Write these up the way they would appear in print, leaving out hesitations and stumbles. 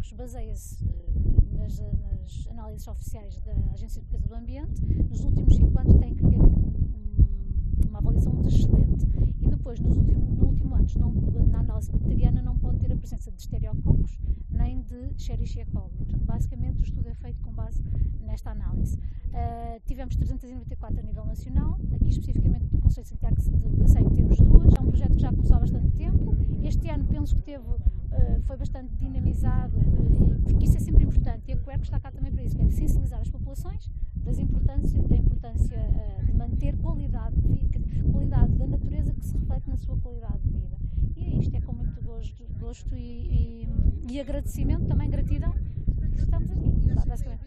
cocos baseia-se nas análises oficiais da Agência de Defesa do Ambiente. Nos últimos 5 anos tem que ter uma avaliação de excelente. E depois, no último ano, na análise bacteriana, não pode ter a presença de estereococos nem de Escherichia coli. Portanto, basicamente, o estudo é feito com base nesta análise. Tivemos 394 a nível nacional, aqui especificamente do Conselho Sanitário de Cacém temos 2. É um projeto que já começou há bastante tempo. Este ano penso que foi bastante dinamizado, porque isso é sempre importante, e a Quercus está cá também para isso, que é sensibilizar as populações da importância de manter qualidade da natureza que se reflete na sua qualidade de vida. E é isto, é com muito gosto e agradecimento, também gratidão, que estamos aqui, basicamente.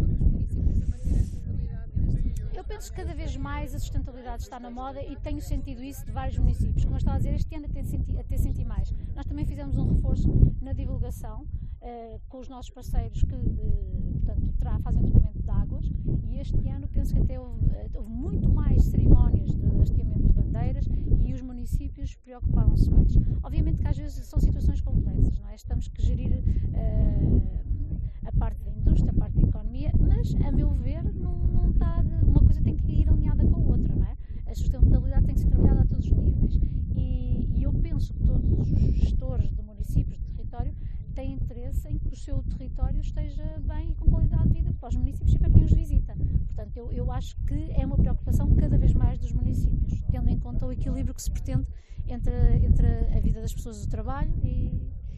Eu penso que cada vez mais a sustentabilidade está na moda e tenho sentido isso de vários municípios. Como eu estava a dizer, este ano até senti mais. Nós também fizemos um reforço na divulgação com os nossos parceiros que, portanto, fazem tratamento de águas, e este ano penso que até houve muito mais cerimónias de hasteamento de bandeiras e os municípios preocuparam-se mais. Obviamente que às vezes são situações complexas, não é? Estamos que gerir a parte da indústria, a parte da economia, mas, a meu ver, não está uma coisa tem que ir alinhada com a outra, não é? A sustentabilidade tem que ser trabalhada a todos os níveis. E eu penso que todos os gestores de municípios, de território, têm interesse em que o seu território esteja bem e com qualidade de vida para os municípios e para quem os visita. Portanto, eu acho que é uma preocupação cada vez mais dos municípios, tendo em conta o equilíbrio que se pretende entre a vida das pessoas do trabalho e